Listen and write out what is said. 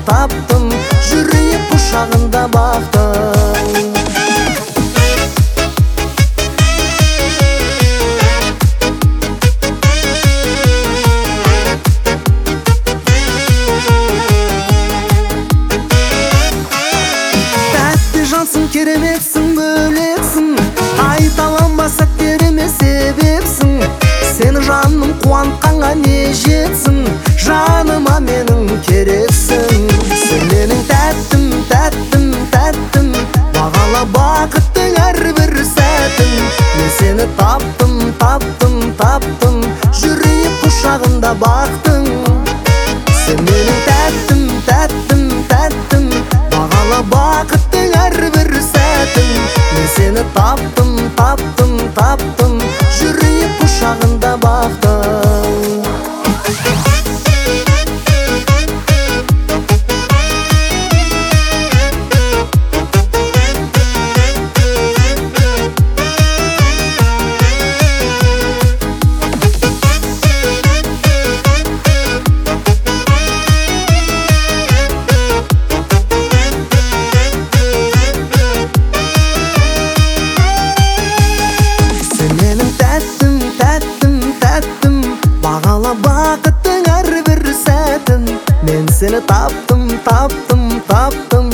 таптым, жүрек құшағында бақтым. Кереметсің, бөлексің, айталанба сәттеріме себепсің. Сені жаным қуантқанға не жетсін, жаныма менің керексің. Сен менің тәттім, тәттім, тәттім, бағала бақыттың әрбір сәтін. Мен сені таптым, таптым, таптым, жүрек құшағында бақтың. Сен менің тәттім, тәттім, тәттім, бағала бақыттың әрбір сәтін. Мен сені таптым, таптым, таптым, жүрек құшағында бақтым. Бақыттың әрбір сәтін, мен сені таптым, таптым, таптым,